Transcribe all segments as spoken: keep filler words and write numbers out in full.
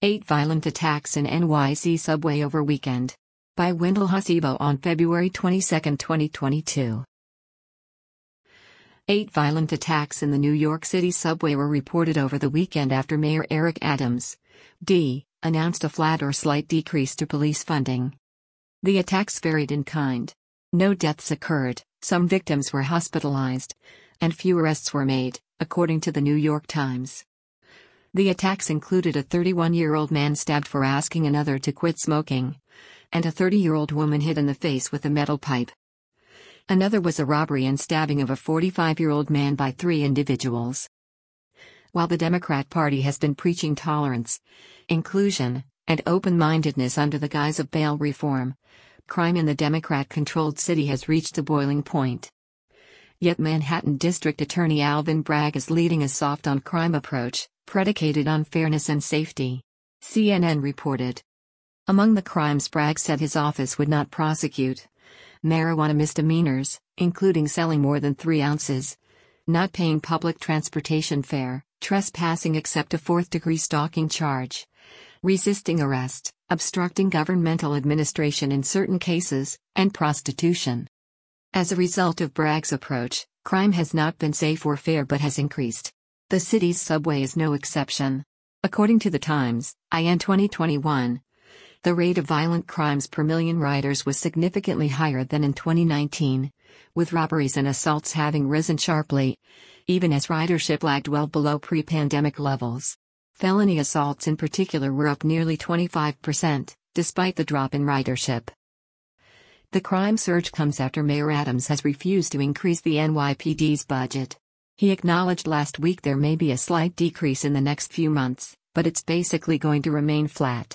Eight violent attacks in N Y C subway over weekend. By Wendell Hasibo on February twenty-second, twenty twenty-two. Eight violent attacks in the New York City subway were reported over the weekend after Mayor Eric Adams, D, announced a flat or slight decrease to police funding. The attacks varied in kind. No deaths occurred, some victims were hospitalized, and few arrests were made, according to the New York Times. The attacks included a thirty-one-year-old man stabbed for asking another to quit smoking, and a thirty-year-old woman hit in the face with a metal pipe. Another was a robbery and stabbing of a forty-five-year-old man by three individuals. While the Democrat Party has been preaching tolerance, inclusion, and open-mindedness under the guise of bail reform, crime in the Democrat-controlled city has reached a boiling point. Yet Manhattan District Attorney Alvin Bragg is leading a soft-on-crime approach, predicated on fairness and safety. C N N reported. Among the crimes Bragg said his office would not prosecute: marijuana misdemeanors, including selling more than three ounces, not paying public transportation fare, trespassing except a fourth-degree stalking charge, resisting arrest, obstructing governmental administration in certain cases, and prostitution. As a result of Bragg's approach, crime has not been safe or fair but has increased. The city's subway is no exception. According to The Times, in twenty twenty-one, the rate of violent crimes per million riders was significantly higher than in twenty nineteen, with robberies and assaults having risen sharply, even as ridership lagged well below pre-pandemic levels. Felony assaults in particular were up nearly twenty-five percent, despite the drop in ridership. The crime surge comes after Mayor Adams has refused to increase the N Y P D's budget. He acknowledged last week there may be a slight decrease in the next few months, but it's basically going to remain flat.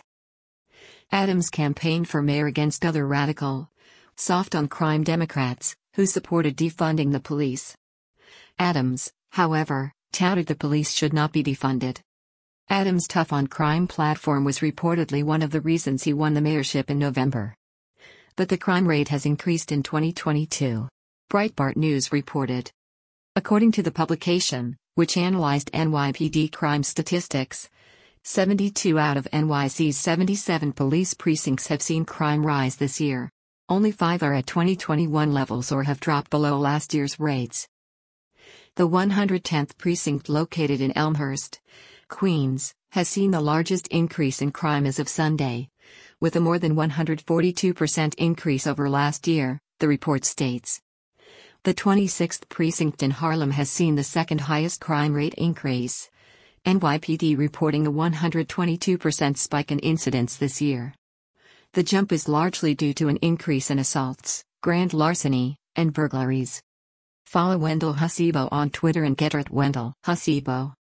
Adams campaigned for mayor against other radical, soft-on-crime Democrats, who supported defunding the police. Adams, however, touted the police should not be defunded. Adams' tough-on-crime platform was reportedly one of the reasons he won the mayorship in November. But the crime rate has increased in twenty twenty-two. Breitbart News reported. According to the publication, which analyzed N Y P D crime statistics, seventy-two out of N Y C's seventy-seven police precincts have seen crime rise this year. Only five are at twenty twenty-one levels or have dropped below last year's rates. The one hundred tenth precinct, located in Elmhurst, Queens, has seen the largest increase in crime as of Sunday, with a more than one hundred forty-two percent increase over last year, the report states. The twenty-sixth precinct in Harlem has seen the second highest crime rate increase, N Y P D reporting a one hundred twenty-two percent spike in incidents this year. The jump is largely due to an increase in assaults, grand larceny, and burglaries. Follow Wendell Hasibo on Twitter and get at Wendell Hasibo.